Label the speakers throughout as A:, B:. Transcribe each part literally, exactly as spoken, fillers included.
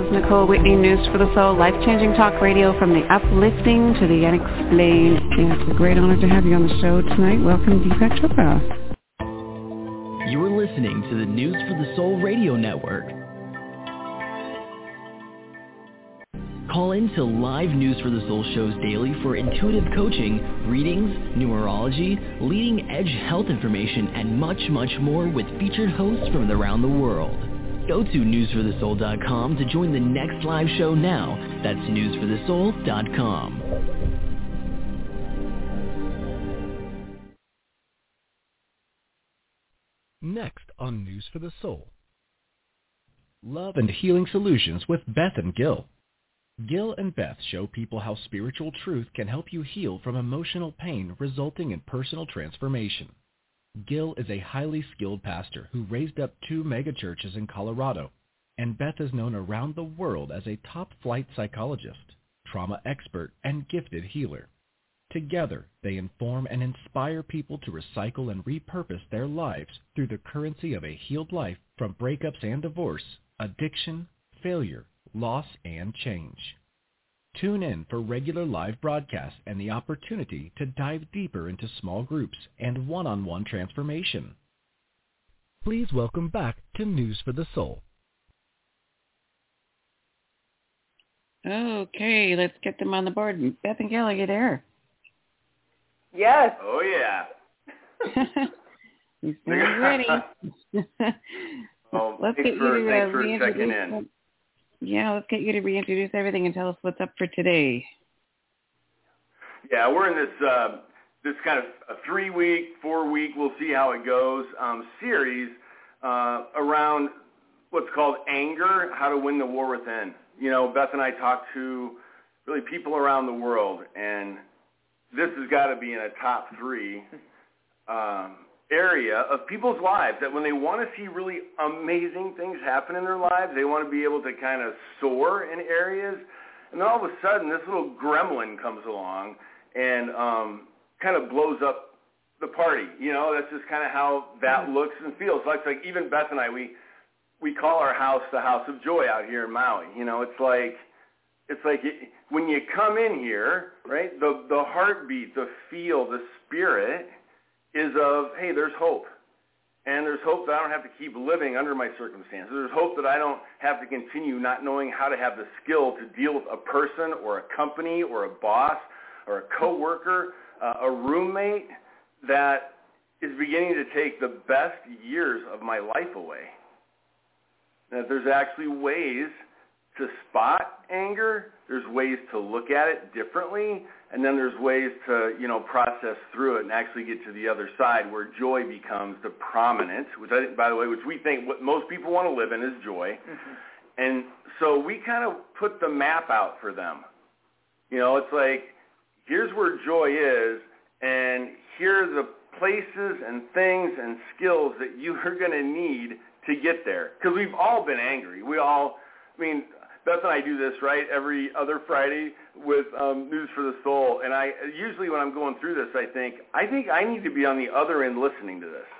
A: is Nicole Whitney, News for the Soul, life-changing talk radio from the uplifting to the unexplained. And it's a great honor to have you on the show tonight. Welcome, Deepak Chopra.
B: You're listening to the News for the Soul radio network. Call in to live News for the Soul shows daily for intuitive coaching, readings, numerology, leading-edge health information, and much, much more with featured hosts from around the world. Go to news for the soul dot com to join the next live show now. That's news for the soul dot com.
C: Next on News for the Soul. Love and Healing Solutions with Beth and Gil. Gil and Beth show people how spiritual truth can help you heal from emotional pain resulting in personal transformation. Gil is a highly skilled pastor who raised up two megachurches in Colorado, and Beth is known around the world as a top-flight psychologist, trauma expert, and gifted healer. Together, they inform and inspire people to recycle and repurpose their lives through the currency of a healed life from breakups and divorce, addiction, failure, loss, and change. Tune in for regular live broadcasts and the opportunity to dive deeper into small groups and one-on-one transformation. Please welcome back to News for the Soul.
A: Okay, let's get them on the board. Beth and Gil, are you there?
D: Yes.
E: Oh, yeah.
A: You sound ready.
E: Well,
A: let's
E: thanks
A: get
E: for,
A: you to
E: thanks for
A: reintroduce
E: checking in.
A: them. Yeah, let's get you to reintroduce everything and tell us what's up for today.
E: Yeah, we're in this uh, this kind of a three-week, four-week, we'll see how it goes, um, series uh, around what's called anger, how to win the war within. You know, Beth and I talk to really people around the world, and this has got to be in a top three um, area of people's lives, that when they want to see really amazing things happen in their lives, they want to be able to kind of soar in areas, and then all of a sudden this little gremlin comes along and um, kind of blows up the party. You know, that's just kind of how that looks and feels. Like, like even Beth and I, we we call our house the House of Joy out here in Maui. You know, it's like it's like it, when you come in here, right, the the heartbeat, the feel, the spirit is of, hey, there's hope. And there's hope that I don't have to keep living under my circumstances. There's hope that I don't have to continue not knowing how to have the skill to deal with a person or a company or a boss or a coworker, uh, a roommate that is beginning to take the best years of my life away. That there's actually ways to spot anger, there's ways to look at it differently, and then there's ways to, you know, process through it and actually get to the other side where joy becomes the prominent, which I think, by the way, which we think what most people want to live in is joy. Mm-hmm. And so we kind of put the map out for them. You know, it's like, here's where joy is, and here are the places and things and skills that you are going to need to get there. Because we've all been angry. We all, I mean, Beth and I do this, right, every other Friday with um, News for the Soul. And I usually when I'm going through this, I think, I think I need to be on the other end listening to this.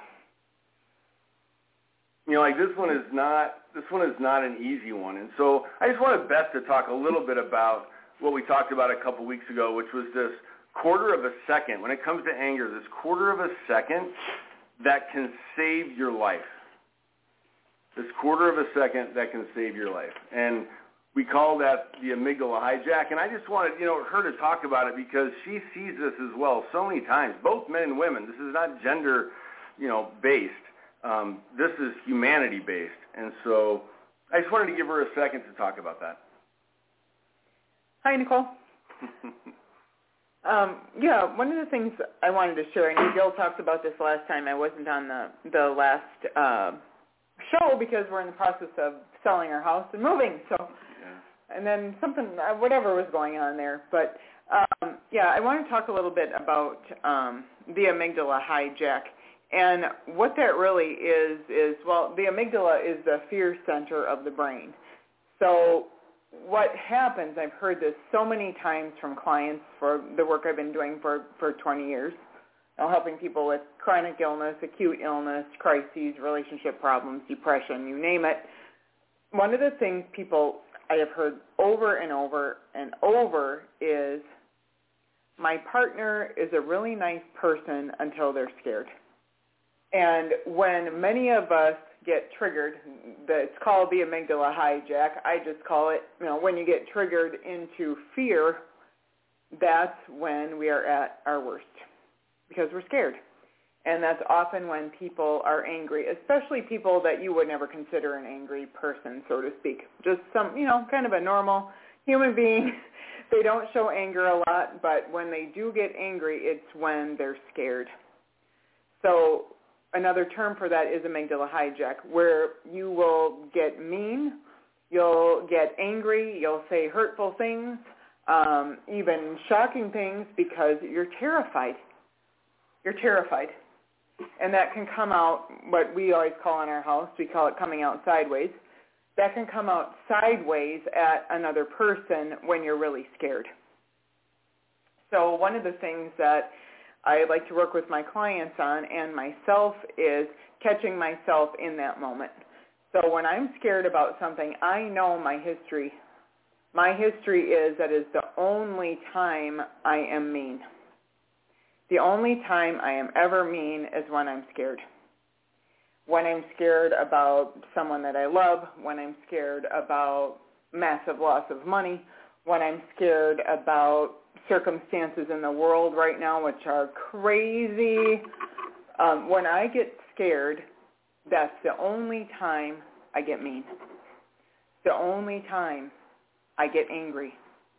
E: You know, like this one is not, this one is not an easy one. And so I just wanted Beth to talk a little bit about what we talked about a couple weeks ago, which was this quarter of a second. When it comes to anger, this quarter of a second that can save your life. This quarter of a second that can save your life. And we call that the amygdala hijack. And I just wanted, you know, her to talk about it because she sees this as well so many times, both men and women. This is not gender, you know, based. Um, this is humanity based. And so I just wanted to give her a second to talk about that.
D: Hi, Nicole. um, yeah, one of the things I wanted to share, and Gil talked about this last time. I wasn't on the, the last uh, show because we're in the process of selling our house and moving. So, yeah. And then something, whatever was going on there. But, um, yeah, I want to talk a little bit about um, the amygdala hijack. And what that really is, is, well, the amygdala is the fear center of the brain. So what happens, I've heard this so many times from clients for the work I've been doing for, for twenty years, you know, helping people with chronic illness, acute illness, crises, relationship problems, depression, you name it. One of the things people I have heard over and over and over is, my partner is a really nice person until they're scared. And when many of us get triggered, it's called the amygdala hijack. I just call it, you know, when you get triggered into fear, that's when we are at our worst because we're scared. And that's often when people are angry, especially people that you would never consider an angry person, so to speak. Just some, you know, kind of a normal human being. They don't show anger a lot, but when they do get angry, it's when they're scared. So another term for that is amygdala hijack, where you will get mean, you'll get angry, you'll say hurtful things, um, even shocking things because you're terrified. You're terrified. And that can come out, what we always call in our house, we call it coming out sideways. That can come out sideways at another person when you're really scared. So one of the things that I like to work with my clients on and myself is catching myself in that moment. So when I'm scared about something, I know my history. My history is that is the only time I am mean. The only time I am ever mean is when I'm scared. When I'm scared about someone that I love, when I'm scared about massive loss of money, when I'm scared about circumstances in the world right now which are crazy. Um, when I get scared, that's the only time I get mean. The only time I get angry.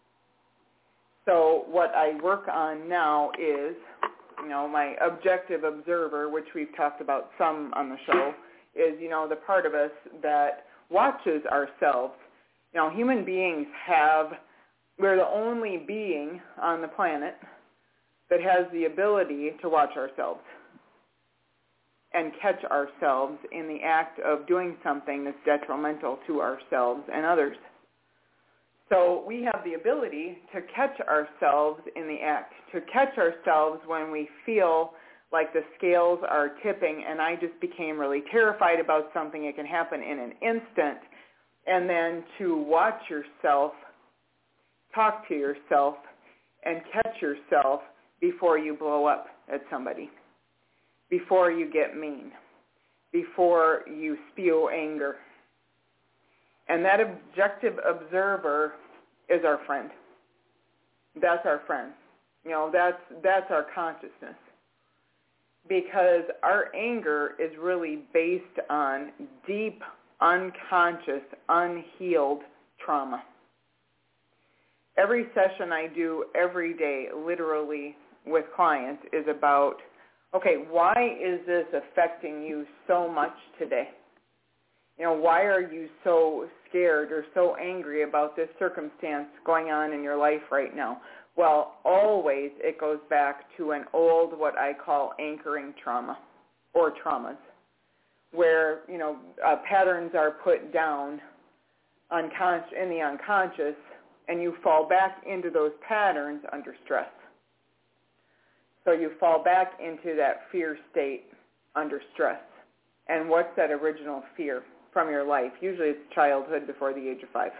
D: So what I work on now is, you know, my objective observer, which we've talked about some on the show, is, you know, the part of us that watches ourselves. You know, human beings have, we're the only being on the planet that has the ability to watch ourselves and catch ourselves in the act of doing something that's detrimental to ourselves and others. So we have the ability to catch ourselves in the act, to catch ourselves when we feel like the scales are tipping and I just became really terrified about something. It can happen in an instant. And then to watch yourself, talk to yourself, and catch yourself before you blow up at somebody, before you get mean, before you spew anger. And that objective observer is our friend. That's our friend. You know, that's that's our consciousness. Because our anger is really based on deep, unconscious, unhealed trauma. Every session I do every day, literally with clients, is about, okay, why is this affecting you so much today? You know, why are you so scared or so angry about this circumstance going on in your life right now? Well, always it goes back to an old, what I call anchoring trauma or traumas, where, you know, uh, patterns are put down unconscious, in the unconscious, and you fall back into those patterns under stress. So you fall back into that fear state under stress. And what's that original fear from your life? Usually it's childhood before the age of five.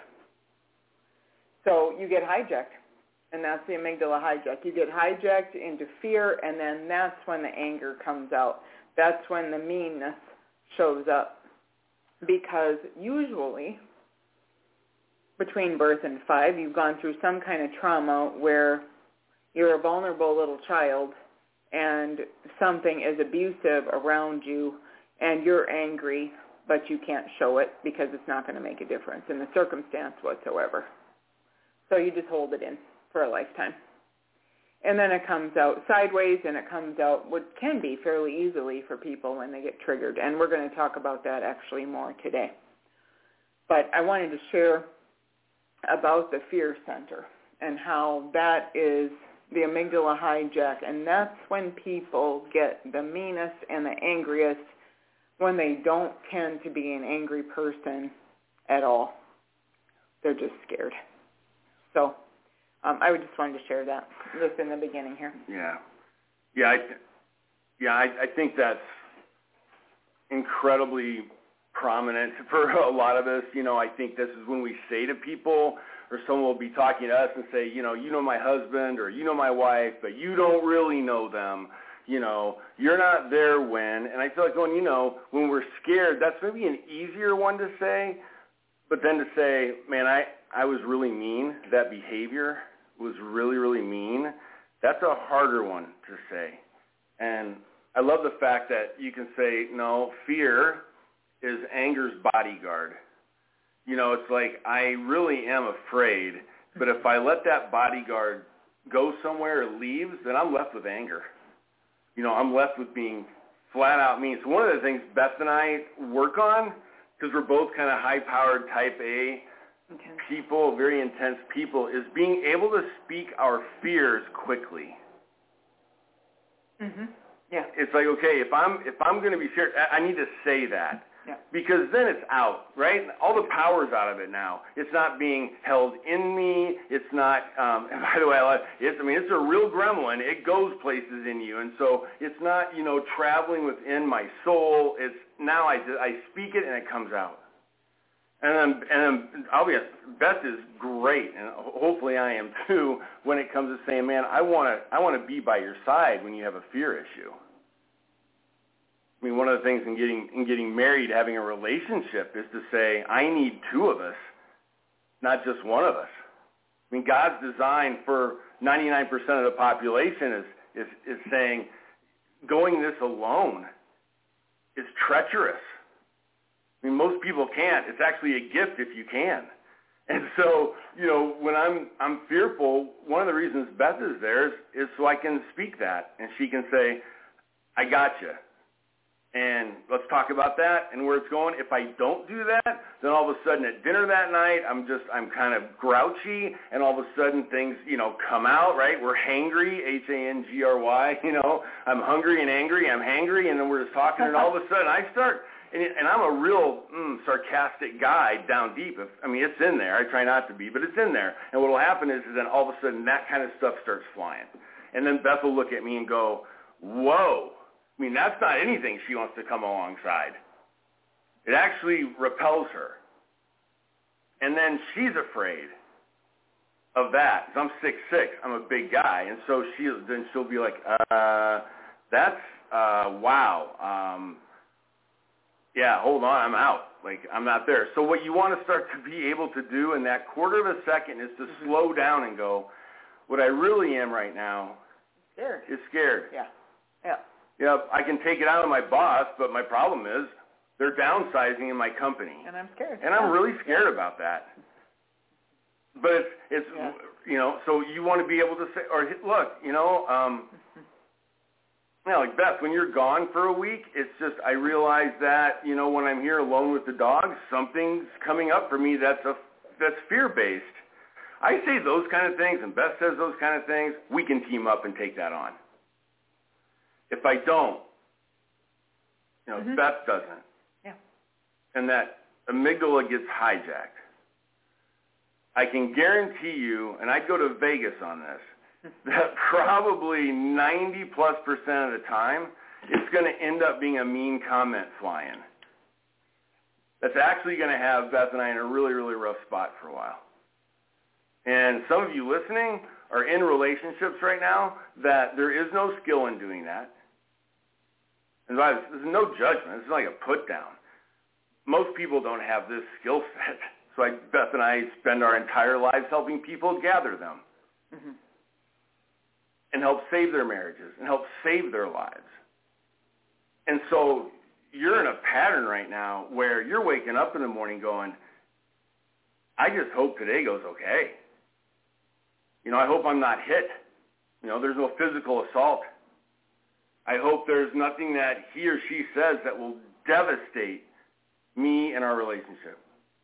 D: So you get hijacked, and that's the amygdala hijack. You get hijacked into fear, and then that's when the anger comes out. That's when the meanness shows up. Because usually between birth and five, you've gone through some kind of trauma where you're a vulnerable little child and something is abusive around you and you're angry, but you can't show it because it's not going to make a difference in the circumstance whatsoever. So you just hold it in for a lifetime. And then it comes out sideways, and it comes out what can be fairly easily for people when they get triggered. And we're going to talk about that actually more today. But I wanted to share about the fear center and how that is the amygdala hijack. And that's when people get the meanest and the angriest, when they don't tend to be an angry person at all. They're just scared. So um, I would just wanted to share that just in the beginning here.
E: Yeah. Yeah, I, yeah, I, I think that's incredibly prominent for a lot of us. You know, I think this is when we say to people, or someone will be talking to us and say, you know, you know my husband or you know my wife, but you don't really know them. You know, you're not there when. And I feel like going, you know, when we're scared, that's maybe an easier one to say. But then to say, man, I, I was really mean. That behavior was really, really mean. That's a harder one to say. And I love the fact that you can say, no, fear is anger's bodyguard. You know, it's like I really am afraid, but if I let that bodyguard go somewhere or leaves, then I'm left with anger. You know, I'm left with being flat out mean. So one of the things Beth and I work on, because we're both kind of high-powered type A intense people, very intense people, is being able to speak our fears quickly.
D: Mm-hmm. Yeah.
E: It's like, okay, if I'm if I'm going to be scared, I need to say that.
D: Yeah.
E: Because then it's out, right? All the power's out of it now. It's not being held in me. It's not, um, and by the way, it's, I mean, it's a real gremlin. It goes places in you. And so it's not, you know, traveling within my soul. It's now I, I speak it and it comes out. And then, and then I'll be honest, Beth is great, and hopefully I am too, when it comes to saying, man, I want to I want to be by your side when you have a fear issue. I mean, one of the things in getting in getting married, having a relationship, is to say, I need two of us, not just one of us. I mean, God's design for ninety-nine percent of the population is, is, is saying going this alone is treacherous. I mean, most people can't. It's actually a gift if you can. And so, you know, when I'm I'm fearful, one of the reasons Beth is there is, is so I can speak that, and she can say, I got you. And let's talk about that and where it's going. If I don't do that, then all of a sudden at dinner that night, I'm just, I'm kind of grouchy, and all of a sudden things, you know, come out, right? We're hangry, H A N G R Y, you know. I'm hungry and angry, I'm hangry, and then we're just talking, and all of a sudden I start, and, and I'm a real mm, sarcastic guy down deep. If, I mean, it's in there. I try not to be, but it's in there. And what will happen is, is then all of a sudden that kind of stuff starts flying. And then Beth will look at me and go, whoa. I mean, that's not anything she wants to come alongside. It actually repels her. And then she's afraid of that. Because I'm six foot six. I'm a big guy. And so she then she'll be like, uh, that's, uh, wow. Um, yeah, hold on, I'm out. Like, I'm not there. So what you want to start to be able to do in that quarter of a second is to mm-hmm. slow down and go, what I really am right now
D: scared.
E: is scared.
D: Yeah, yeah.
E: Yeah, I can take it out on my boss, but my problem is they're downsizing in my company.
D: And I'm scared.
E: And I'm really scared yeah. about that. But it's, it's yeah. you know, so you want to be able to say, or look, you know, um, you know, like Beth, when you're gone for a week, it's just, I realize that, you know, when I'm here alone with the dogs, something's coming up for me that's a, that's fear-based. I say those kind of things, and Beth says those kind of things, we can team up and take that on. If I don't, you know, mm-hmm. Beth doesn't.
D: Yeah.
E: And that amygdala gets hijacked. I can guarantee you, and I'd go to Vegas on this, that probably ninety plus percent of the time, it's going to end up being a mean comment flying. That's actually going to have Beth and I in a really, really rough spot for a while. And some of you listening are in relationships right now that there is no skill in doing that. And there's no judgment. It's like a put down. Most people don't have this skill set. So I, Beth and I spend our entire lives helping people gather them mm-hmm. and help save their marriages and help save their lives. And so you're in a pattern right now where you're waking up in the morning going, I just hope today goes okay. You know, I hope I'm not hit. You know, there's no physical assault. I hope there's nothing that he or she says that will devastate me and our relationship.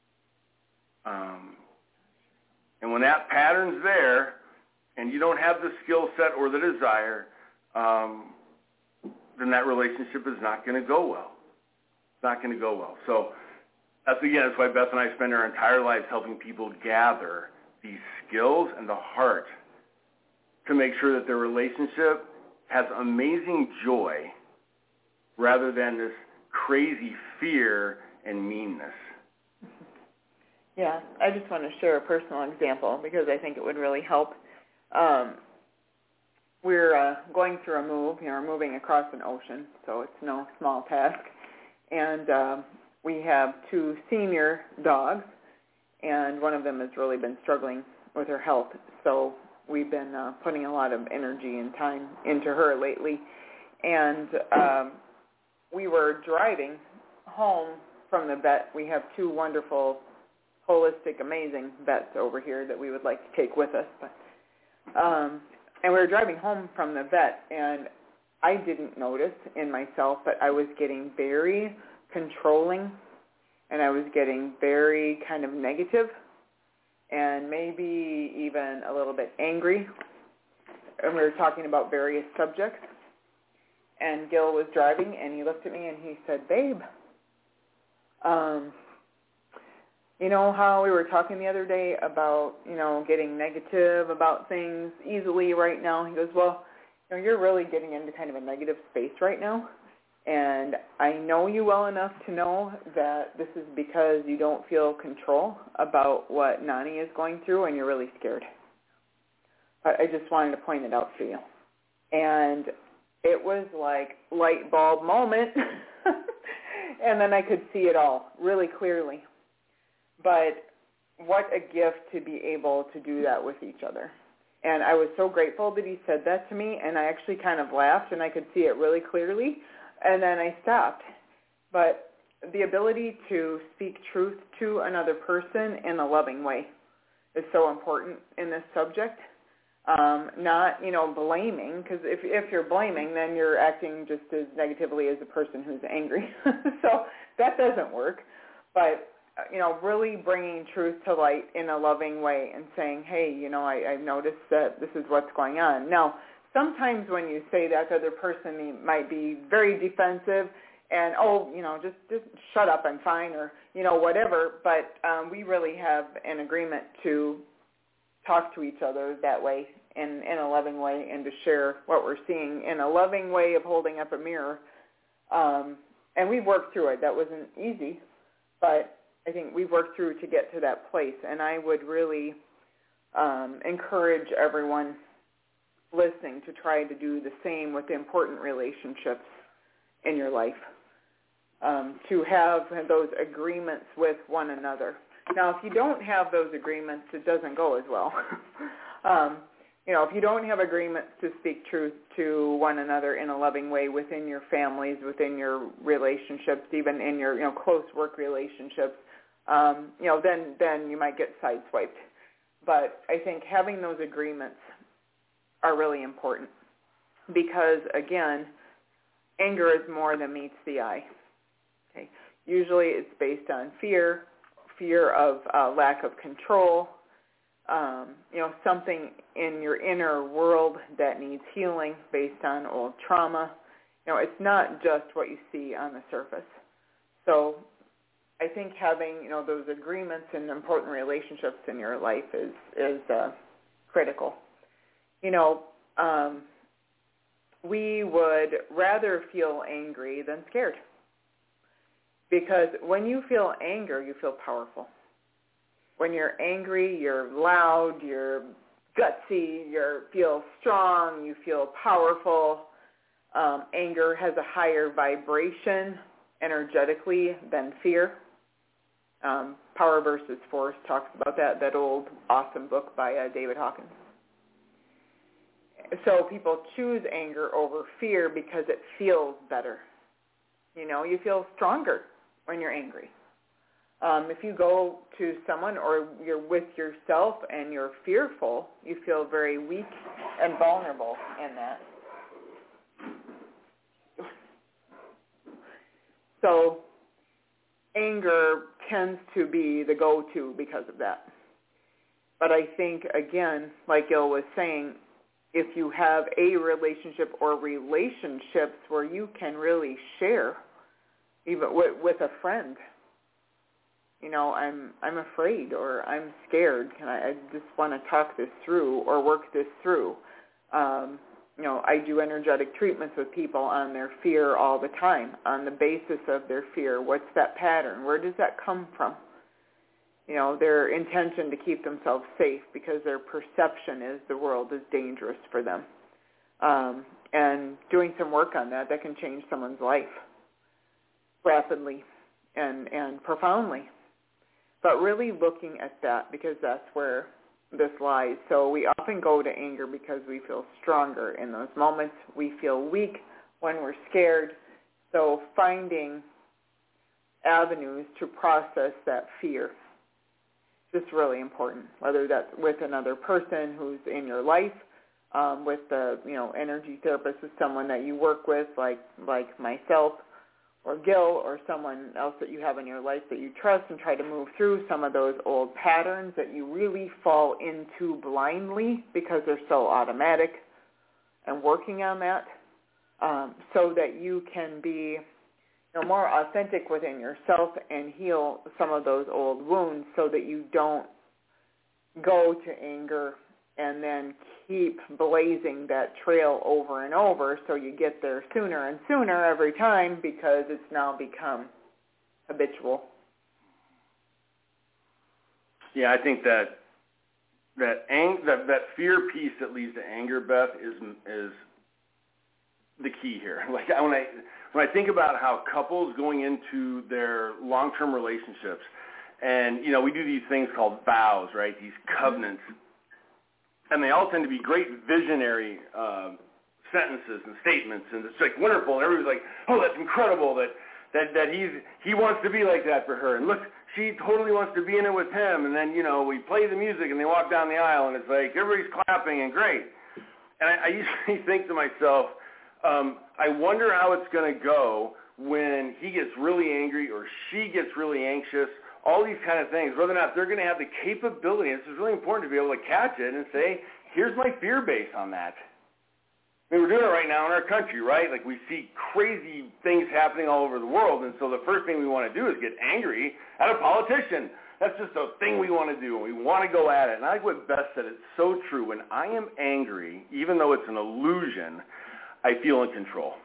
E: Um, and when that pattern's there and you don't have the skill set or the desire, um, then that relationship is not going to go well. It's not going to go well. So that's, again, that's why Beth and I spend our entire lives helping people gather these skills and the heart to make sure that their relationship has amazing joy rather than this crazy fear and meanness.
D: Yeah, I just want to share a personal example because I think it would really help. Um, we're uh, going through a move. You know, we're moving across an ocean, so it's no small task. And uh, we have two senior dogs, and one of them has really been struggling with her health. So we've been uh, putting a lot of energy and time into her lately. And um, we were driving home from the vet. We have two wonderful, holistic, amazing vets over here that we would like to take with us. But, um, and we were driving home from the vet, and I didn't notice in myself, but I was getting very controlling, and I was getting very kind of negative, and maybe even a little bit angry. And we were talking about various subjects. And Gil was driving, and he looked at me, and he said, "Babe, um, you know how we were talking the other day about, you know, getting negative about things easily right now?" He goes, "Well, you know, you're really getting into kind of a negative space right now, and I know you well enough to know that this is because you don't feel control about what Nani is going through, and you're really scared. But I just wanted to point it out for you." And it was like light bulb moment, and then I could see it all really clearly. But what a gift to be able to do that with each other. And I was so grateful that he said that to me, and I actually kind of laughed, and I could see it really clearly, and then I stopped. But the ability to speak truth to another person in a loving way is so important in this subject. Um, not, you know, blaming, because if if you're blaming, then you're acting just as negatively as a person who's angry. So that doesn't work. But, you know, really bringing truth to light in a loving way and saying, hey, you know, I, I've noticed that this is what's going on. Now, sometimes when you say that, the other person might be very defensive and, oh, you know, just, just shut up, I'm fine, or, you know, whatever. But um, we really have an agreement to talk to each other that way in, in a loving way and to share what we're seeing in a loving way of holding up a mirror. Um, and we've worked through it. That wasn't easy, but I think we've worked through to get to that place. And I would really um, encourage everyone listening to try to do the same with the important relationships in your life, um, to have those agreements with one another. Now, if you don't have those agreements, it doesn't go as well. um, you know, if you don't have agreements to speak truth to one another in a loving way within your families, within your relationships, even in your, you know, close work relationships, um, you know, then, then you might get sideswiped. But I think having those agreements are really important because, again, anger is more than meets the eye. Okay? Usually it's based on fear, fear of uh, lack of control, um, you know, something in your inner world that needs healing based on old trauma. You know, it's not just what you see on the surface. So I think having, you know, those agreements and important relationships in your life is, is uh, critical. You know, um, we would rather feel angry than scared. Because when you feel anger, you feel powerful. When you're angry, you're loud, you're gutsy, you feel strong, you feel powerful. Um, anger has a higher vibration energetically than fear. Um, Power versus Force talks about that, that old awesome book by uh, David Hawkins. So people choose anger over fear because it feels better. You know, you feel stronger when you're angry. Um, if you go to someone or you're with yourself and you're fearful, you feel very weak and vulnerable in that. So anger tends to be the go-to because of that. But I think, again, like Gil was saying, if you have a relationship or relationships where you can really share, even with, with a friend, you know, I'm I'm afraid or I'm scared. Can I, I just want to talk this through or work this through. Um, you know, I do energetic treatments with people on their fear all the time, on the basis of their fear. What's that pattern? Where does that come from? You know, their intention to keep themselves safe because their perception is the world is dangerous for them. Um, and doing some work on that, that can change someone's life rapidly and, and profoundly. But really looking at that, because that's where this lies. So we often go to anger because we feel stronger in those moments. We feel weak when we're scared. So finding avenues to process that fear is really important, whether that's with another person who's in your life, um, with the, you know, energy therapist is someone that you work with, like like myself or Gil, or someone else that you have in your life that you trust, and try to move through some of those old patterns that you really fall into blindly because they're so automatic, and working on that um, so that you can be, you know, more authentic within yourself and heal some of those old wounds so that you don't go to anger and then keep blazing that trail over and over, so you get there sooner and sooner every time because it's now become habitual.
E: Yeah, I think that that ang- that, that fear piece that leads to anger, Beth, is is the key here. Like when I when I think about how couples going into their long-term relationships, and you know, we do these things called vows, right? These covenants. And they all tend to be great visionary uh, sentences and statements, and it's like wonderful. And everybody's like, "Oh, that's incredible that that that he's he wants to be like that for her." And look, she totally wants to be in it with him. And then you know we play the music, and they walk down the aisle, and it's like everybody's clapping and great. And I, I usually think to myself, um, I wonder how it's going to go when he gets really angry or she gets really anxious. All these kind of things, whether or not they're going to have the capability, and this is really important to be able to catch it and say, here's my fear base on that. I mean, we're doing it right now in our country, right? Like we see crazy things happening all over the world, and so the first thing we want to do is get angry at a politician. That's just a thing we want to do, and we want to go at it. And I like what Beth said. It's so true. When I am angry, even though it's an illusion, I feel in control.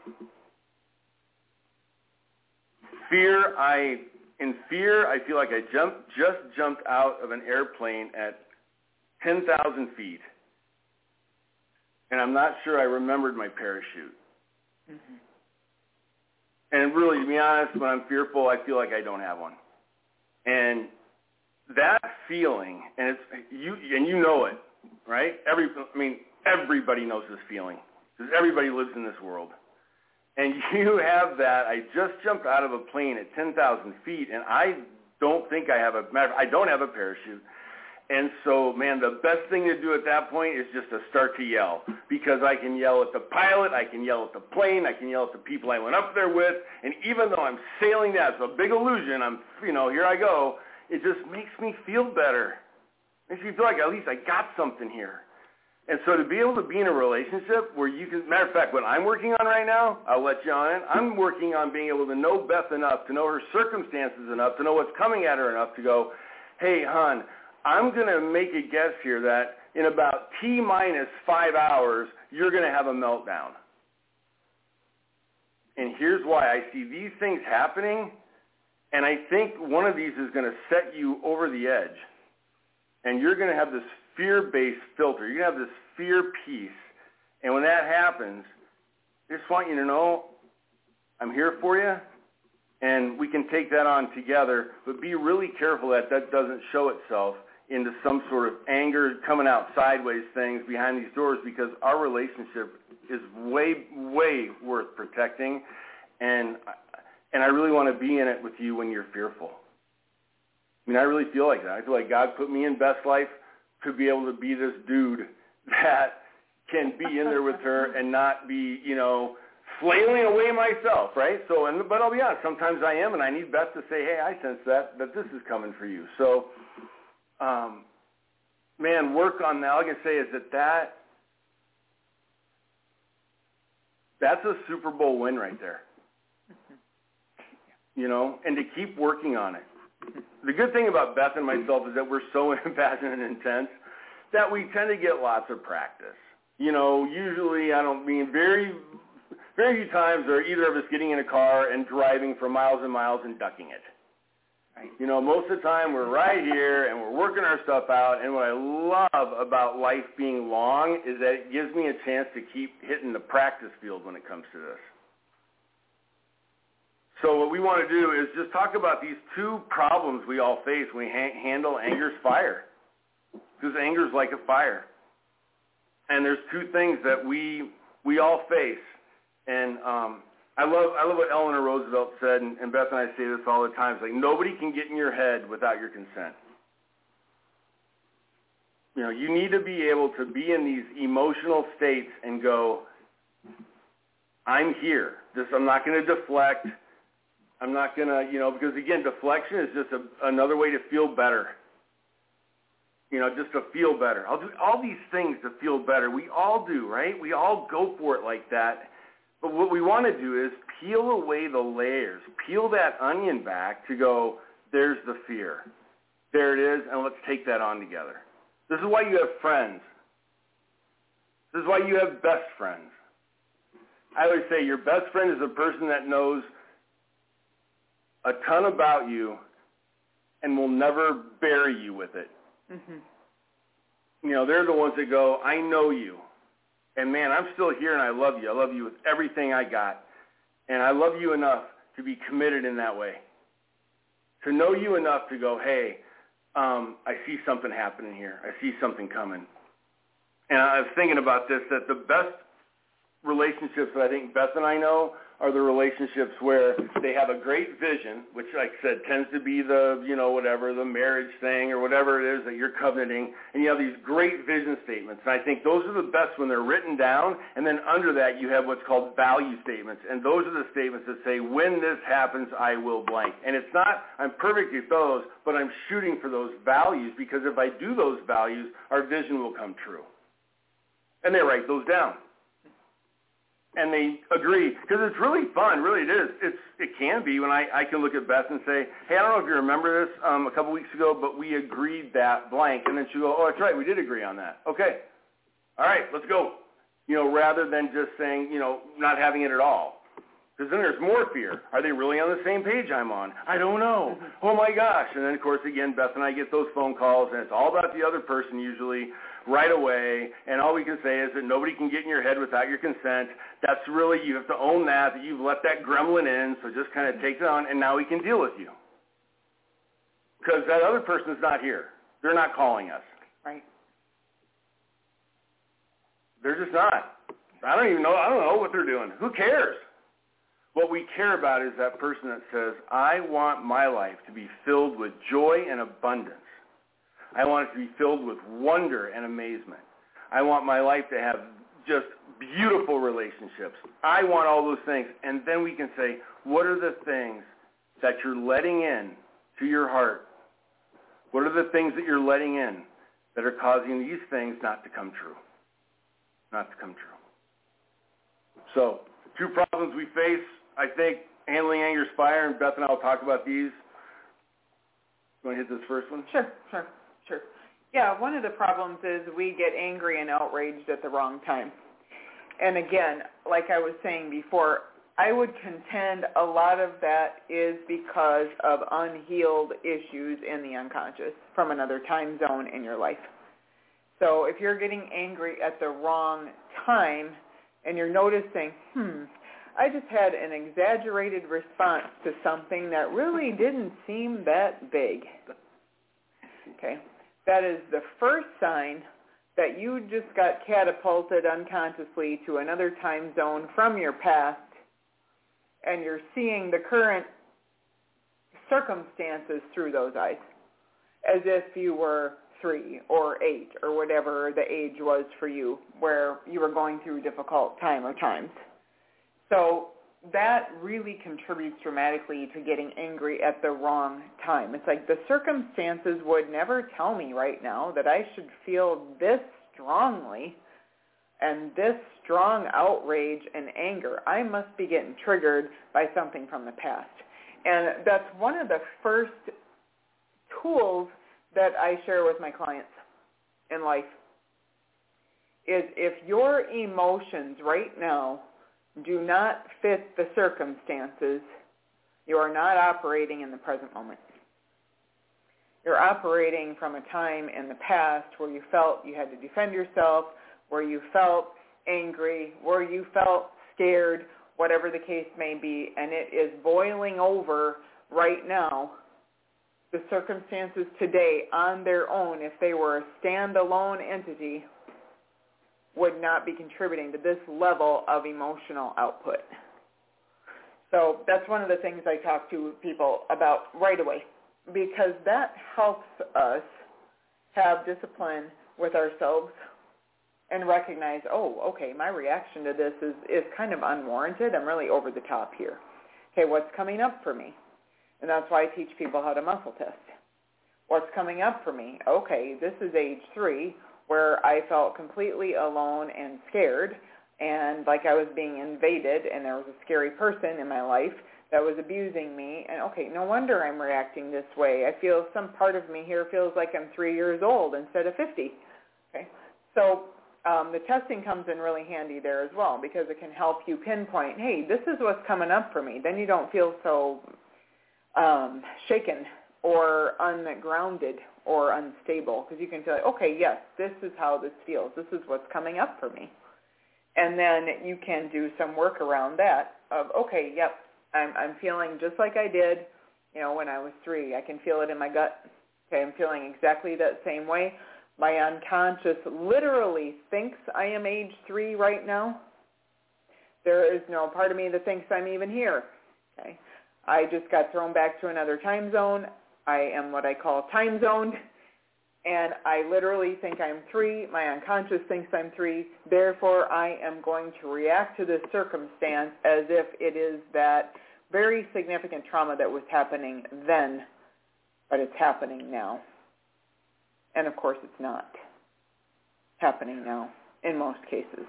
E: Fear, I... In fear, I feel like I jumped, just jumped out of an airplane at ten thousand feet, and I'm not sure I remembered my parachute. Mm-hmm. And really, to be honest, when I'm fearful, I feel like I don't have one. And that feeling, and it's you, and you know it, right? Every, I mean, everybody knows this feeling because everybody lives in this world. And you have that. I just jumped out of a plane at ten thousand feet, and I don't think I have a – I don't have a parachute. And so, man, the best thing to do at that point is just to start to yell, because I can yell at the pilot, I can yell at the plane, I can yell at the people I went up there with, and even though I'm sailing that, it's a big illusion, I'm, you know, here I go, it just makes me feel better. Makes me feel like at least I got something here. And so to be able to be in a relationship where you can, matter of fact, what I'm working on right now, I'll let you on in, I'm working on being able to know Beth enough, to know her circumstances enough, to know what's coming at her enough to go, hey, hon, I'm going to make a guess here that in about T minus five hours, you're going to have a meltdown. And here's why. I see these things happening, and I think one of these is going to set you over the edge. And you're going to have this fear-based filter. You're going to have this fear piece. And when that happens, I just want you to know I'm here for you, and we can take that on together. But be really careful that that doesn't show itself into some sort of anger, coming out sideways things behind these doors, because our relationship is way, way worth protecting. And, and I really want to be in it with you when you're fearful. I mean, I really feel like that. I feel like God put me in Beth's life to be able to be this dude that can be in there with her and not be, you know, flailing away myself, right? So, and but I'll be honest, sometimes I am, and I need Beth to say, hey, I sense that, that this is coming for you. So, um, man, work on that. All I can say is that, that that's a Super Bowl win right there, you know, and to keep working on it. The good thing about Beth and myself is that we're so passionate and intense that we tend to get lots of practice. You know, usually, I don't mean very, very few times are either of us getting in a car and driving for miles and miles and ducking it. Right. You know, most of the time we're right here and we're working our stuff out. And what I love about life being long is that it gives me a chance to keep hitting the practice field when it comes to this. So what we want to do is just talk about these two problems we all face when we ha- handle anger's fire. Because anger is like a fire. And there's two things that we we all face. And um, I love I love what Eleanor Roosevelt said, and, and Beth and I say this all the time. It's like, nobody can get in your head without your consent. You know, you need to be able to be in these emotional states and go, I'm here. This, I'm not going to deflect. I'm not going to, you know, because, again, deflection is just a, another way to feel better. You know, just to feel better. I'll do all these things to feel better. We all do, right? We all go for it like that. But what we want to do is peel away the layers, peel that onion back to go, there's the fear. There it is, and let's take that on together. This is why you have friends. This is why you have best friends. I always say your best friend is a person that knows a ton about you and will never bury you with it. Mm-hmm. You know, they're the ones that go, I know you. And, man, I'm still here and I love you. I love you with everything I got. And I love you enough to be committed in that way. To know you enough to go, hey, um, I see something happening here. I see something coming. And I was thinking about this, that the best relationships that I think Beth and I know are the relationships where they have a great vision, which, like I said, tends to be the, you know, whatever, the marriage thing or whatever it is that you're covenanting, and you have these great vision statements. And I think those are the best when they're written down, and then under that you have what's called value statements. And those are the statements that say, when this happens, I will blank. And it's not, I'm perfect at those, but I'm shooting for those values, because if I do those values, our vision will come true. And they write those down. And they agree, because it's really fun, really it is. It's, it can be when I, I can look at Beth and say, hey, I don't know if you remember this um, a couple weeks ago, but we agreed that blank. And then she'll go, oh, that's right, we did agree on that. Okay, all right, let's go. You know, rather than just saying, you know, not having it at all. Because then there's more fear. Are they really on the same page I'm on? I don't know. Oh, my gosh. And then, of course, again, Beth and I get those phone calls, and it's all about the other person usually right away, and all we can say is that nobody can get in your head without your consent. That's really, you have to own that, that you've let that gremlin in, so just kind of take it on, and now we can deal with you. Because that other person's not here. They're not calling us.
D: Right.
E: They're just not. I don't even know, I don't know what they're doing. Who cares? What we care about is that person that says, I want my life to be filled with joy and abundance. I want it to be filled with wonder and amazement. I want my life to have just beautiful relationships. I want all those things. And then we can say, what are the things that you're letting in to your heart? What are the things that you're letting in that are causing these things not to come true? Not to come true. So, two problems we face, I think, handling anger's fire, and Beth and I will talk about these. You want to hit this first one?
D: Sure, sure. Sure. Yeah, one of the problems is we get angry and outraged at the wrong time. And again, like I was saying before, I would contend a lot of that is because of unhealed issues in the unconscious from another time zone in your life. So if you're getting angry at the wrong time and you're noticing, hmm, I just had an exaggerated response to something that really didn't seem that big. Okay. That is the first sign that you just got catapulted unconsciously to another time zone from your past, and you're seeing the current circumstances through those eyes, as if you were three or eight or whatever the age was for you, where you were going through a difficult time or times. So that really contributes dramatically to getting angry at the wrong time. It's like the circumstances would never tell me right now that I should feel this strongly and this strong outrage and anger. I must be getting triggered by something from the past. And that's one of the first tools that I share with my clients in life is if your emotions right now do not fit the circumstances, you are not operating in the present moment. You're operating from a time in the past where you felt you had to defend yourself, where you felt angry, where you felt scared, whatever the case may be, and it is boiling over right now. The circumstances today on their own, if they were a standalone entity, would not be contributing to this level of emotional output. So that's one of the things I talk to people about right away, because that helps us have discipline with ourselves and recognize, oh, okay, my reaction to this is, is kind of unwarranted. I'm really over the top here. Okay, what's coming up for me? And that's why I teach people how to muscle test. What's coming up for me? Okay, this is age three, where I felt completely alone and scared, and like I was being invaded, and there was a scary person in my life that was abusing me. And okay, no wonder I'm reacting this way. I feel some part of me here feels like I'm three years old instead of fifty. Okay, so um, the testing comes in really handy there as well, because it can help you pinpoint, hey, this is what's coming up for me. Then you don't feel so um, shaken or ungrounded or unstable, because you can feel like, okay, yes, this is how this feels. This is what's coming up for me. And then you can do some work around that of, okay, yep, I'm, I'm feeling just like I did, you know, when I was three. I can feel it in my gut. Okay, I'm feeling exactly that same way. My unconscious literally thinks I am age three right now. There is no part of me that thinks I'm even here. Okay, I just got thrown back to another time zone. I am what I call time zoned, and I literally think I'm three. My unconscious thinks I'm three. Therefore, I am going to react to this circumstance as if it is that very significant trauma that was happening then, but it's happening now. And, of course, it's not happening now in most cases.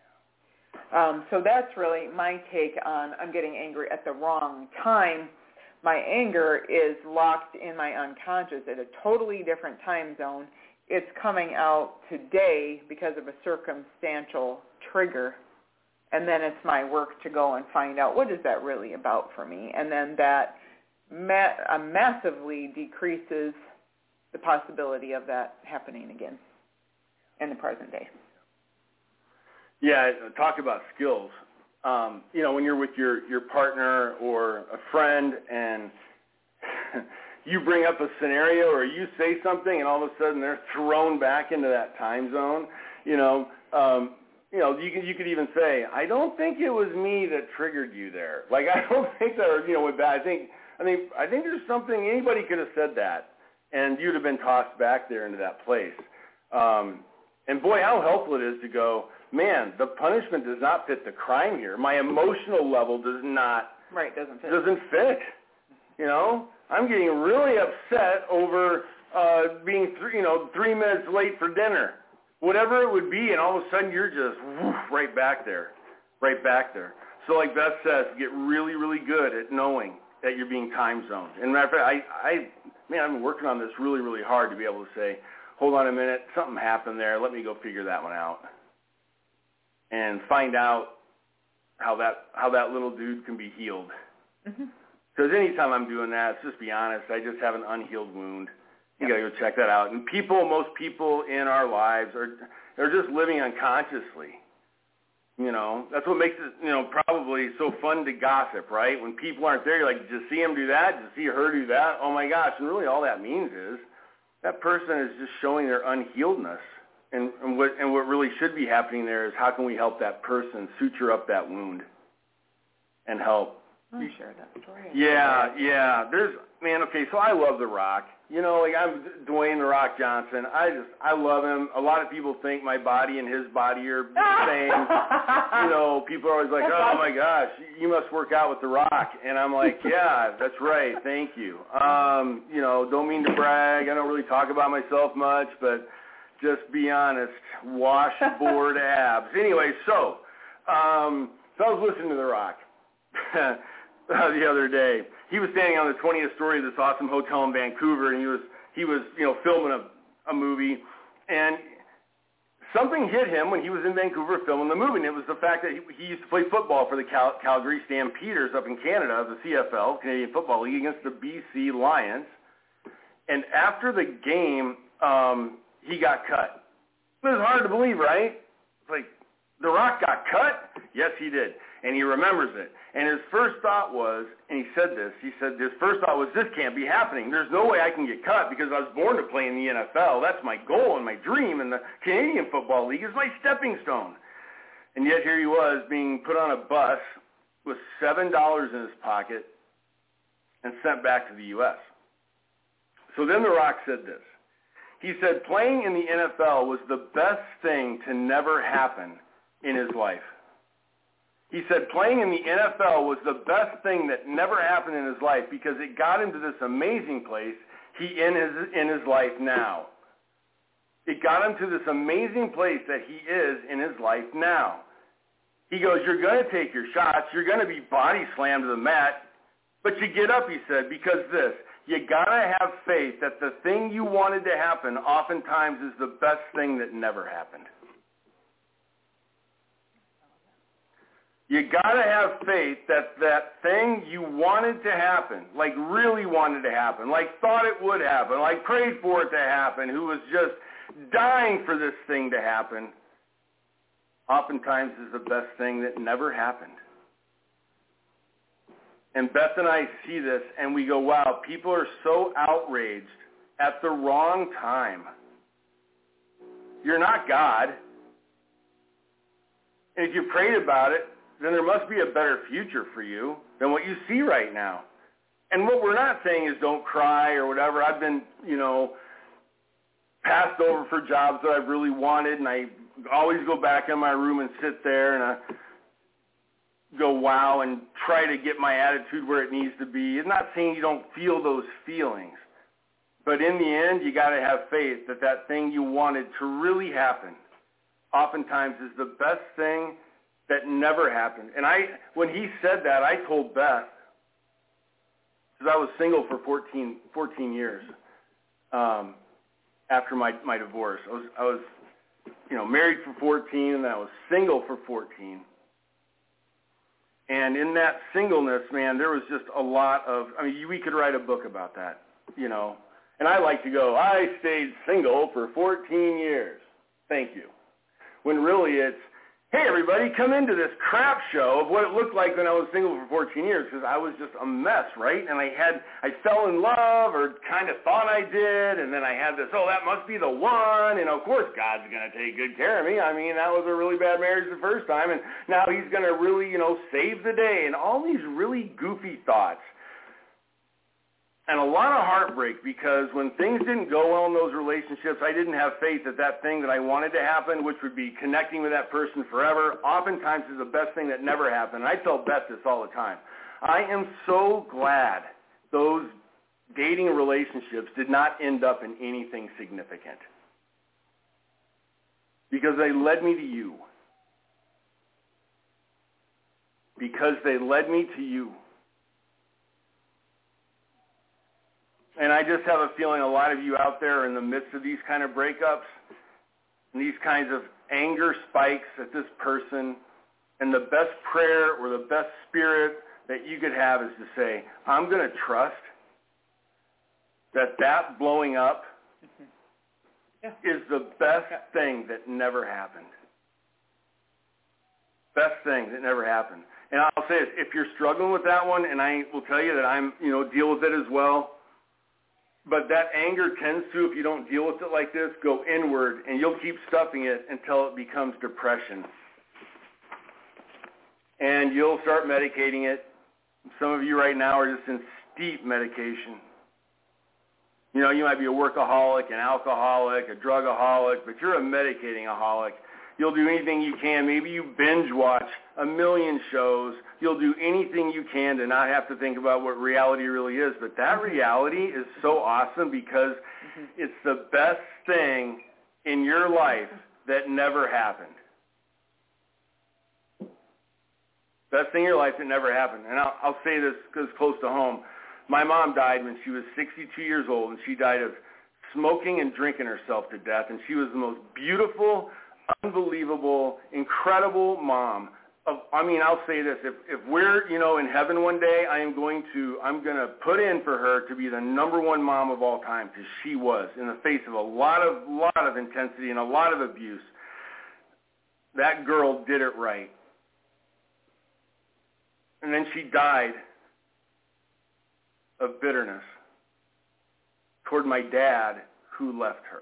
D: Um, so that's really my take on I'm getting angry at the wrong time. My anger is locked in my unconscious at a totally different time zone. It's coming out today because of a circumstantial trigger. And then it's my work to go and find out what is that really about for me. And then that ma- uh, massively decreases the possibility of that happening again in the present day.
E: Yeah, talk about skills. Um, you know, when you're with your, your partner or a friend and you bring up a scenario or you say something and all of a sudden they're thrown back into that time zone, you know, um, you know, you could, you could even say, I don't think it was me that triggered you there. Like, I don't think that, you know, with that, I think, I think, I think there's something, anybody could have said that and you'd have been tossed back there into that place. Um, and boy, how helpful it is to go, man, the punishment does not fit the crime here. My emotional level does not
D: right, doesn't fit.
E: Doesn't fit. You know, I'm getting really upset over uh, being three, you know, three minutes late for dinner, whatever it would be, and all of a sudden you're just woof, right back there, right back there. So, like Beth says, get really, really good at knowing that you're being time zoned. And matter of fact, I, I, man, I've been working on this really, really hard to be able to say, hold on a minute, something happened there. Let me go figure that one out. And find out how that how that little dude can be healed. Because mm-hmm. anytime I'm doing that, let's just be honest, I just have an unhealed wound. You yep. got to go check that out. And people, most people in our lives are they're just living unconsciously. You know, that's what makes it, you know, probably so fun to gossip, right? When people aren't there, you're like, did you see him do that? Did you see her do that? Oh my gosh! And really, all that means is that person is just showing their unhealedness. And, and what and what really should be happening there is how can we help that person suture up that wound and help.
D: I'll share that story.
E: Yeah, yeah. There's man. Okay, so I love The Rock. You know, like I'm Dwayne The Rock Johnson. I just I love him. A lot of people think my body and his body are the same. You know, people are always like, oh my gosh, you must work out with The Rock, and I'm like, yeah, that's right. Thank you. Um, you know, don't mean to brag. I don't really talk about myself much, but. Just be honest, washboard abs. Anyway, so um, so I was listening to The Rock the other day. He was standing on the twentieth story of this awesome hotel in Vancouver, and he was he was you know filming a, a movie, and something hit him when he was in Vancouver filming the movie, and it was the fact that he, he used to play football for the Cal- Calgary Stampeders up in Canada, the C F L, Canadian Football League, against the B C Lions. And after the game, um, he got cut. It was hard to believe, right? It's like, The Rock got cut? Yes, he did. And he remembers it. And his first thought was, and he said this, he said his first thought was, this can't be happening. There's no way I can get cut because I was born to play in the N F L. That's my goal and my dream, and the Canadian Football League is my stepping stone. And yet here he was being put on a bus with seven dollars in his pocket and sent back to the U S So then The Rock said this. He said, playing in the N F L was the best thing to never happen in his life. He said playing in the N F L was the best thing that never happened in his life because it got him to this amazing place he in his in his life now. It got him to this amazing place that he is in his life now. He goes, you're going to take your shots, you're going to be body slammed to the mat, but you get up, he said, because this, you got to have faith that the thing you wanted to happen oftentimes is the best thing that never happened. You got to have faith that that thing you wanted to happen, like really wanted to happen, like thought it would happen, like prayed for it to happen, who was just dying for this thing to happen, oftentimes is the best thing that never happened. And Beth and I see this and we go, wow, people are so outraged at the wrong time. You're not God. And if you prayed about it, then there must be a better future for you than what you see right now. And what we're not saying is don't cry or whatever. I've been, you know, passed over for jobs that I've really wanted, and I always go back in my room and sit there and I go, wow, and try to get my attitude where it needs to be. It's not saying you don't feel those feelings. But in the end, you got to have faith that that thing you wanted to really happen oftentimes is the best thing that never happened. And I, when he said that, I told Beth, because I was single for fourteen, fourteen years um, after my, my divorce. I was, I was, you know, married for fourteen, and then I was single for fourteen. And in that singleness, man, there was just a lot of, I mean, we could write a book about that, you know. And I like to go, I stayed single for fourteen years. Thank you. When really it's, hey, everybody, come into this crap show of what it looked like when I was single for fourteen years, because I was just a mess, right? And I had, I fell in love, or kind of thought I did, and then I had this, oh, that must be the one, and of course God's going to take good care of me. I mean, that was a really bad marriage the first time, and now he's going to really, you know, save the day, and all these really goofy thoughts. And a lot of heartbreak, because when things didn't go well in those relationships, I didn't have faith that that thing that I wanted to happen, which would be connecting with that person forever, oftentimes is the best thing that never happened. I tell Beth this all the time. I am so glad those dating relationships did not end up in anything significant, because they led me to you. Because they led me to you. And I just have a feeling a lot of you out there are in the midst of these kind of breakups and these kinds of anger spikes at this person. And the best prayer or the best spirit that you could have is to say, I'm going to trust that that blowing up mm-hmm. yeah. is the best yeah. thing that never happened. Best thing that never happened. And I'll say this, if you're struggling with that one, and I will tell you that I'm, you know, deal with it as well, but that anger tends to, if you don't deal with it like this, go inward, and you'll keep stuffing it until it becomes depression. And you'll start medicating it. Some of you right now are just in steep medication. You know, you might be a workaholic, an alcoholic, a drugaholic, but you're a medicating-aholic. You'll do anything you can. Maybe you binge watch a million shows. You'll do anything you can to not have to think about what reality really is. But that reality is so awesome because mm-hmm. it's the best thing in your life that never happened. Best thing in your life that never happened. And I'll, I'll say this because it's close to home. My mom died when she was sixty-two years old, and she died of smoking and drinking herself to death. And she was the most beautiful, unbelievable, incredible mom. Of, I mean, I'll say this: if if we're, you know, in heaven one day, I am going to I'm going to put in for her to be the number one mom of all time, because she was, in the face of a lot of lot of intensity and a lot of abuse. That girl did it right, and then she died of bitterness toward my dad, who left her.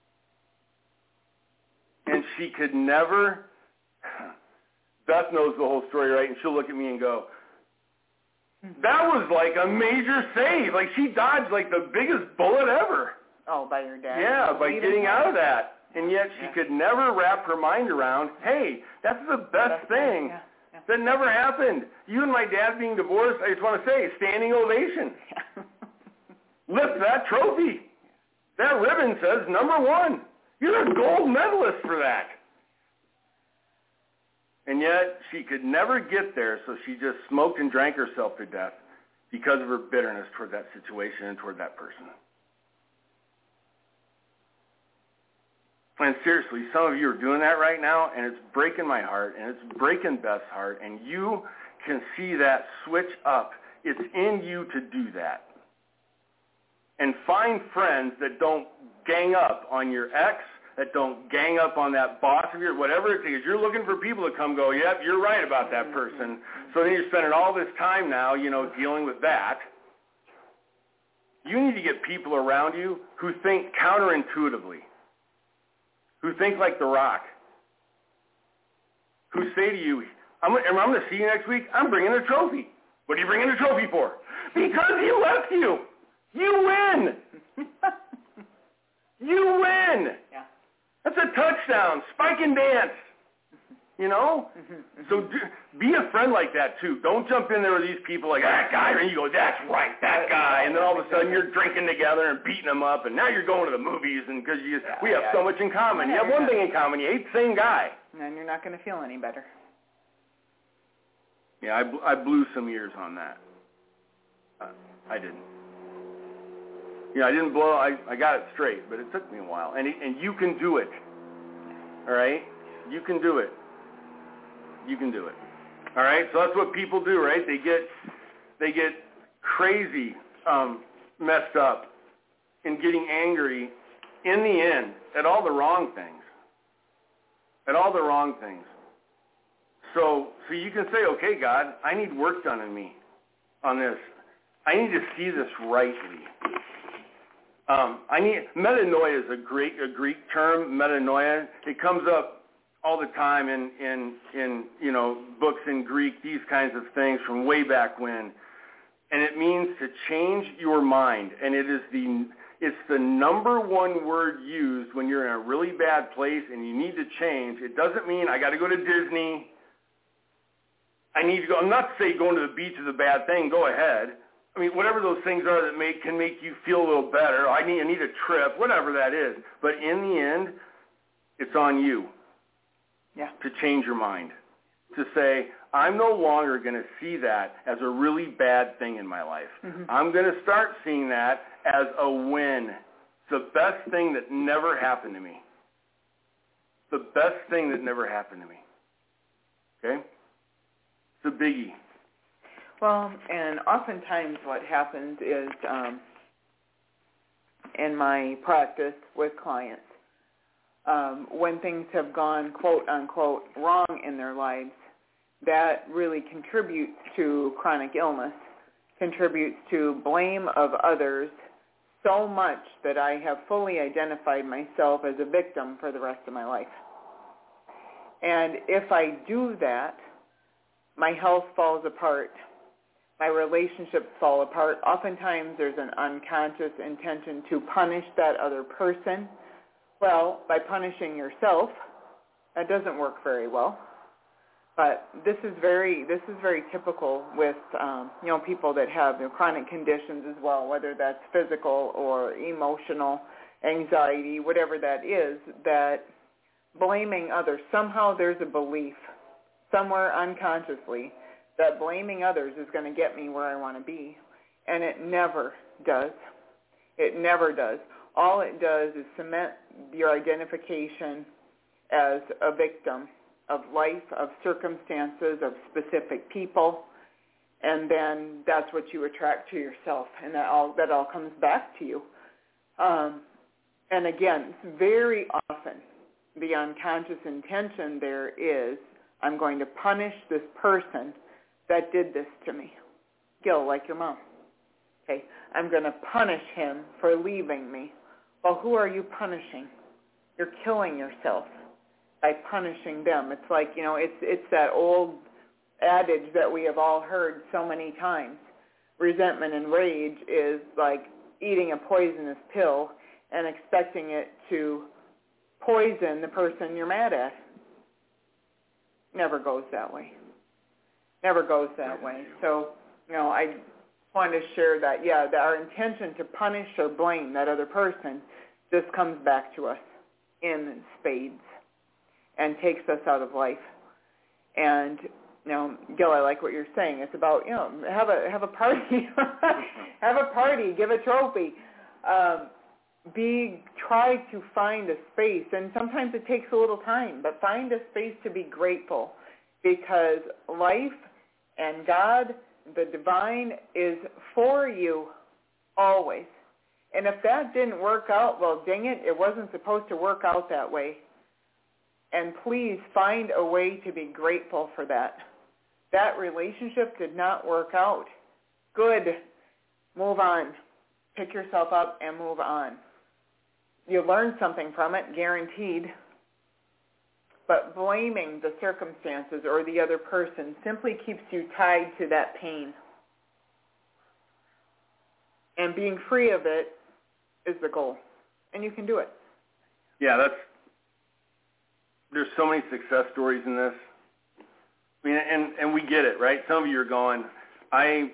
E: And she could never, Beth knows the whole story, right? And she'll look at me and go, that was like a major save. Like, she dodged like the biggest bullet ever.
D: Oh, by your dad.
E: Yeah, by getting out of that. And yet she yeah. could never wrap her mind around, hey, that's the best, best thing. Yeah. Yeah. That never happened. You and my dad being divorced, I just want to say, standing ovation. Yeah. Lift that trophy. That ribbon says number one. You're a gold medalist for that. And yet she could never get there, so she just smoked and drank herself to death because of her bitterness toward that situation and toward that person. And seriously, some of you are doing that right now, and it's breaking my heart, and it's breaking Beth's heart, and you can see that switch up. It's in you to do that. And find friends that don't gang up on your ex, that don't gang up on that boss of yours, whatever it is. You're looking for people to come go, yep, you're right about that person. So then you're spending all this time now, you know, dealing with that. You need to get people around you who think counterintuitively, who think like The Rock, who say to you, I'm, I'm going to see you next week, I'm bringing a trophy. What are you bringing a trophy for? Because he left you. You win. You win. Yeah. That's a touchdown. Spike and dance. You know? So do, be a friend like that, too. Don't jump in there with these people like, that guy, and you go, that's right, that guy. And then all of a sudden you're drinking together and beating them up, and now you're going to the movies, and because you, yeah, we have yeah. so much in common. You have one thing in common. You hate the same guy.
D: And you're not going to feel any better.
E: Yeah, I, I blew some years on that. Uh, I didn't. You know, I didn't blow, I, I got it straight, but it took me a while. And, and you can do it. All right? You can do it. You can do it. All right? So that's what people do, right? They get they get crazy um, messed up in getting angry in the end at all the wrong things. At all the wrong things. So so you can say, okay, God, I need work done in me on this. I need to see this rightly. Um, I need metanoia is a great a Greek term. Metanoia. It comes up all the time in, in in you know books in Greek. These kinds of things from way back when, and it means to change your mind. And it is the it's the number one word used when you're in a really bad place and you need to change. It doesn't mean I got to go to Disney. I need to go. I'm not saying going to the beach is a bad thing. Go ahead. I mean, whatever those things are that make can make you feel a little better. I need I need a trip, whatever that is. But in the end, it's on you. Yeah. To change your mind. To say, I'm no longer going to see that as a really bad thing in my life. Mm-hmm. I'm going to start seeing that as a win. It's the best thing that never happened to me. The best thing that never happened to me. Okay? It's a biggie.
D: Well, and oftentimes what happens is um, in my practice with clients, um, when things have gone, quote, unquote, wrong in their lives, that really contributes to chronic illness, contributes to blame of others so much that I have fully identified myself as a victim for the rest of my life. And if I do that, my health falls apart. My relationships fall apart. Oftentimes there's an unconscious intention to punish that other person. Well, by punishing yourself, that doesn't work very well. But this is very this is very typical with um, you know people that have you know, chronic conditions as well, whether that's physical or emotional, anxiety, whatever that is, that blaming others, somehow there's a belief somewhere unconsciously that blaming others is going to get me where I want to be. And it never does. It never does. All it does is cement your identification as a victim of life, of circumstances, of specific people, and then that's what you attract to yourself, and that all that all comes back to you. Um, and again, very often the unconscious intention there is, I'm going to punish this person that did this to me. Gil, like your mom. Okay, I'm going to punish him for leaving me. Well, who are you punishing? You're killing yourself by punishing them. It's like, you know, it's it's that old adage that we have all heard so many times. Resentment and rage is like eating a poisonous pill and expecting it to poison the person you're mad at. Never goes that way. Never goes that way. So, you know, I wanted to share that, yeah, that our intention to punish or blame that other person just comes back to us in spades and takes us out of life. And, you know, Gil, I like what you're saying. It's about, you know, have a have a party, have a party, give a trophy. Um, be try to find a space, and sometimes it takes a little time, but find a space to be grateful, because life and God, the divine, is for you always. And if that didn't work out, well, dang it, it wasn't supposed to work out that way. And please find a way to be grateful for that. That relationship did not work out. Good. Move on. Pick yourself up and move on. You learn something from it, guaranteed. But blaming the circumstances or the other person simply keeps you tied to that pain. And being free of it is the goal. And you can do it.
E: Yeah, that's, there's so many success stories in this. I mean, and, and we get it, right? Some of you are going, I,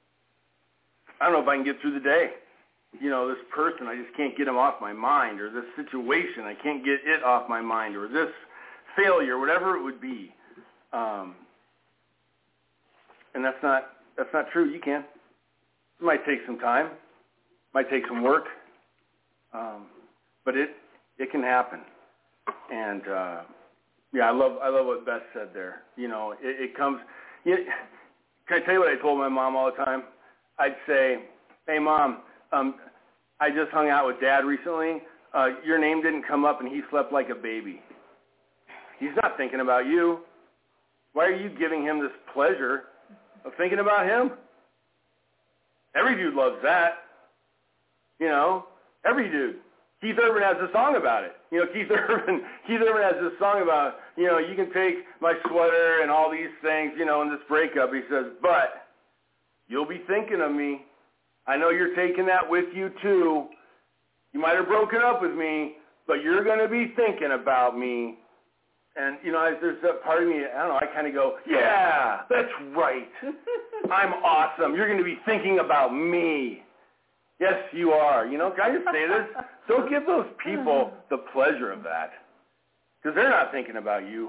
E: I don't know if I can get through the day. You know, this person, I just can't get him off my mind, or this situation, I can't get it off my mind, or this failure, whatever it would be. Um, and that's not that's not true. You can. It might take some time. It might take some work. Um, but it it can happen. And uh, yeah, I love I love what Beth said there. You know, it, it comes. You know, can I tell you what I told my mom all the time? I'd say, "Hey, Mom, um, I just hung out with Dad recently. Uh, your name didn't come up, and he slept like a baby. He's not thinking about you. Why are you giving him this pleasure of thinking about him? Every dude loves that. You know, every dude. Keith Urban has a song about it. You know, Keith Urban, Keith Urban has this song about, you know, you can take my sweater and all these things, you know, in this breakup. He says, but you'll be thinking of me. I know you're taking that with you too. You might have broken up with me, but you're going to be thinking about me. And, you know, there's a part of me, I don't know, I kind of go, yeah, that's right. I'm awesome. You're going to be thinking about me. Yes, you are. You know, can I just say this? Don't give those people the pleasure of that, because they're not thinking about you.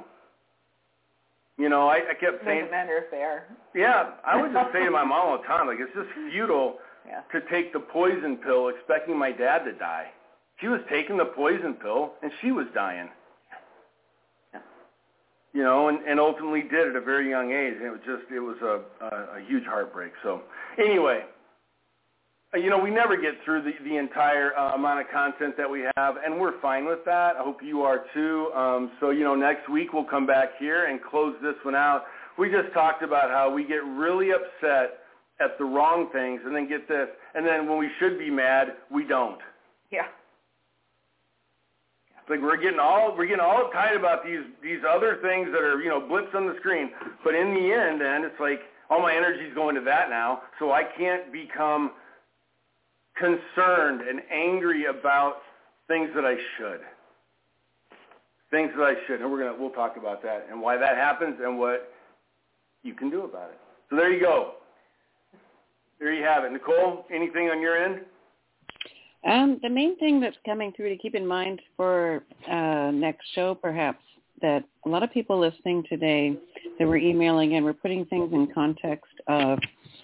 E: You know, I, I kept saying.
D: Doesn't matter if they are.
E: Yeah, I would just say to my mom all the time, like, it's just futile
D: yeah.
E: to take the poison pill expecting my dad to die. She was taking the poison pill, and she was dying.
D: Yeah.
E: You know, and, and ultimately did at a very young age, and it was just, it was a, a, a huge heartbreak. So, anyway. You know, we never get through the, the entire uh, amount of content that we have, and we're fine with that. I hope you are too. Um, so, you know, next week we'll come back here and close this one out. We just talked about how we get really upset at the wrong things, and then get this, and then when we should be mad, we don't.
D: Yeah.
E: It's like we're getting all we're getting all uptight about these these other things that are, you know, blips on the screen, but in the end, then it's like all my energy's going to that now, so I can't become concerned and angry about things that I should. Things that I should. And we're gonna we'll talk about that and why that happens and what you can do about it. So there you go. There you have it. Nicole, anything on your end?
A: Um, the main thing that's coming through to keep in mind for uh, next show, perhaps, that a lot of people listening today that were emailing in, were putting things in context of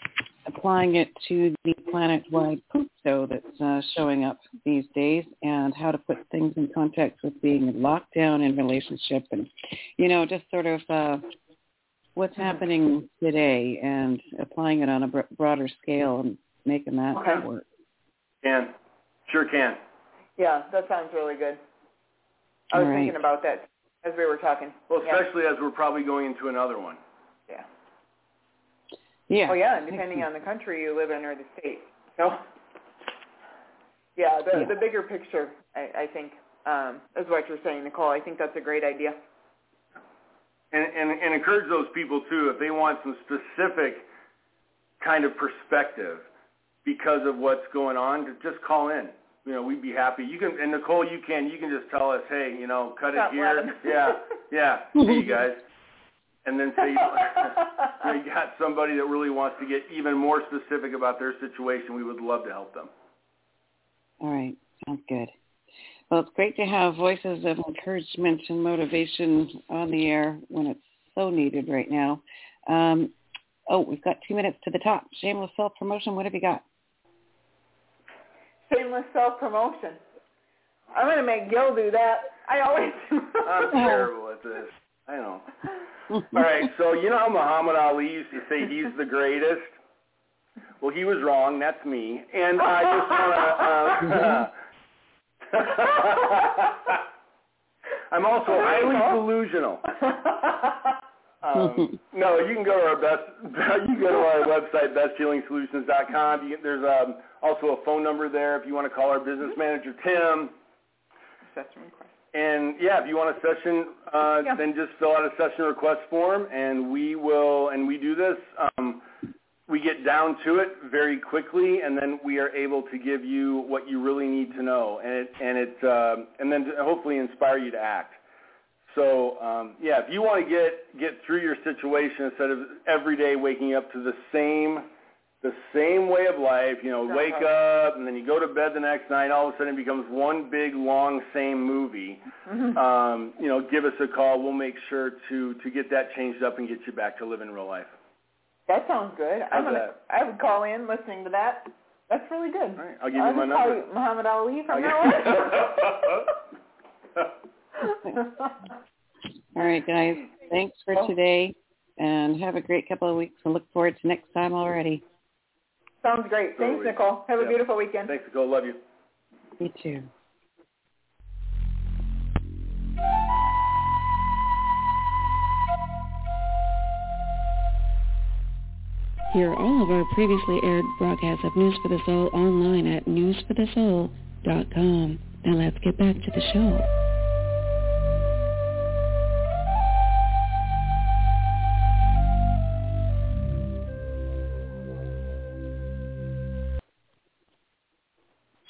A: applying it to the planet-wide poop show that's uh, showing up these days, and how to put things in context with being locked down in relationship, and, you know, just sort of uh, what's happening today and applying it on a br- broader scale and making that
E: okay.
A: work.
E: Can. Sure can.
D: Yeah, that sounds really good. I was
A: All right.
D: thinking about that as we were talking.
E: Well, especially
D: yeah.
E: as we're probably going into another one.
D: Yeah.
A: Yeah.
D: Oh, yeah, and depending on the country you live in or the state. So, yeah, the,
A: yeah.
D: the bigger picture, I, I think, um, is what you're saying, Nicole. I think that's a great idea.
E: And, and, and encourage those people, too, if they want some specific kind of perspective because of what's going on, to just call in. You know, we'd be happy. You can, and Nicole, you can, you can just tell us, hey, you know, cut
D: Stop
E: it here.
D: laughing.
E: Yeah, yeah. Hey, you guys. And then say, you know, you got somebody that really wants to get even more specific about their situation. We would love to help them.
A: All right. Sounds good. Well, it's great to have voices of encouragement and motivation on the air when it's so needed right now. Um, oh, we've got two minutes to the top. Shameless self-promotion. What have you got?
D: Shameless self-promotion. I'm going to make Gil do that. I always do.
E: I'm terrible at this. I know. All right, so you know how Muhammad Ali used to say he's the greatest? Well, he was wrong. That's me. And I just want to... Uh, I'm also highly delusional. Um, no, you can go to our best. You can go to our website, best healing solutions dot com. You, there's um, also a phone number there if you want to call our business manager, Tim.
D: Session request.
E: And yeah, if you want a session, uh,
D: yeah.
E: then just fill out a session request form, and we will. And we do this. Um, we get down to it very quickly, and then we are able to give you what you really need to know, and it and it uh, and then to hopefully inspire you to act. So, um, yeah, if you want to get, get through your situation instead of every day waking up to the same the same way of life, you know, wake up and then you go to bed the next night, all of a sudden it becomes one big, long, same movie,
D: Mm-hmm.
E: um, you know, give us a call. We'll make sure to, to get that changed up and get you back to living real life.
D: That sounds good. I'm
E: How's
D: gonna,
E: that?
D: I would call in listening to that. That's really good.
E: All right, I'll give you
D: I'll
E: my
D: just call
E: number.
D: you Muhammad Ali from now on.
A: All right, guys. Thanks for today, and have a great couple of weeks. I look forward to next time already.
D: Sounds great. Thanks, Nicole. Have a
E: yeah.
D: beautiful weekend.
E: Thanks, Nicole. Love you.
A: You too. Hear all of our previously aired broadcasts of News for the Soul online at news for the soul dot com. Now let's get back to the show.